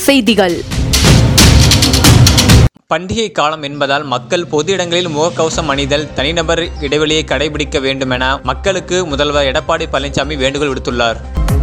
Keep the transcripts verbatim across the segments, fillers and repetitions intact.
செய்திகள். பண்டிகை காலம் என்பதால் மக்கள் பொது இடங்களில் முகக்கவசம் அணிதல், தனிநபர் இடைவெளியை கடைபிடிக்க வேண்டும் என மக்களுக்கு முதல்வர் எடப்பாடி பழனிசாமி வேண்டுகோள் விடுத்துள்ளார்.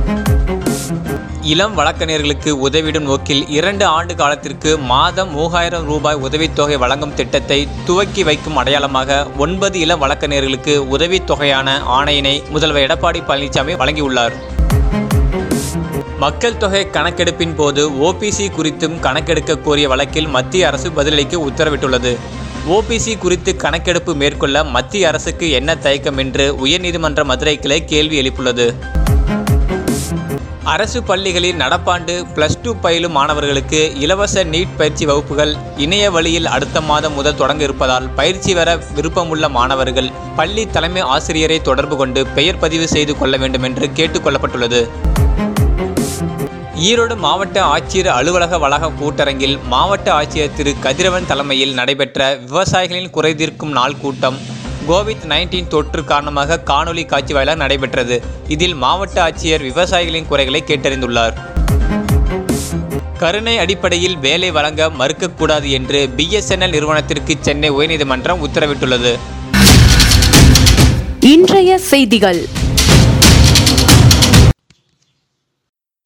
இளம் வழக்கறிஞர்களுக்கு உதவிடும் நோக்கில் இரண்டு ஆண்டு காலத்திற்கு மாதம் மூவாயிரம் ரூபாய் உதவித்தொகை வழங்கும் திட்டத்தை துவக்கி வைக்கும் அடையாளமாக ஒன்பது இளம் வழக்கறிஞர்களுக்கு உதவித்தொகையான ஆணையினை முதல்வர் எடப்பாடி பழனிசாமி வழங்கியுள்ளார். மக்கள் தொகை கணக்கெடுப்பின் போது ஓபிசி குறித்தும் கணக்கெடுக்க கோரிய வழக்கில் மத்திய அரசு பதிலளிக்க உத்தரவிட்டுள்ளது. ஓபிசி குறித்து கணக்கெடுப்பு மேற்கொள்ள மத்திய அரசுக்கு என்ன தயக்கம் என்று உயர்நீதிமன்ற மதுரை கிளை கேள்வி எழுப்பியுள்ளது. அரசு பள்ளிகளில் நடப்பாண்டு பிளஸ் டூ பயிலும் மாணவர்களுக்கு இலவச நீட் பயிற்சி வகுப்புகள் இணைய வழியில் அடுத்த மாதம் முதல் தொடங்க இருப்பதால் பயிற்சி பெற விருப்பமுள்ள மாணவர்கள் பள்ளி தலைமை ஆசிரியரை தொடர்பு கொண்டு பெயர் பதிவு செய்து கொள்ள வேண்டும் என்று கேட்டுக்கொள்ளப்பட்டுள்ளது. ஈரோடு மாவட்ட ஆட்சியர் அலுவலக வளாக கூட்டரங்கில் மாவட்ட ஆட்சியர் திரு கதிரவன் தலைமையில் நடைபெற்ற விவசாயிகளின் குறைதீர்க்கும் நாள் கூட்டம் கோவிட் நைன்டீன் தொற்று காரணமாக காணொலி காட்சி வாயிலாக நடைபெற்றது. இதில் மாவட்ட ஆட்சியர் விவசாயிகளின் குறைகளை கேட்டறிந்துள்ளார். கருணை அடிப்படையில் வேலை வழங்க மறுக்கக்கூடாது என்று பிஎஸ்என்எல் நிறுவனத்திற்கு சென்னை உயர்நீதிமன்றம் உத்தரவிட்டுள்ளது. இன்றைய செய்திகள்.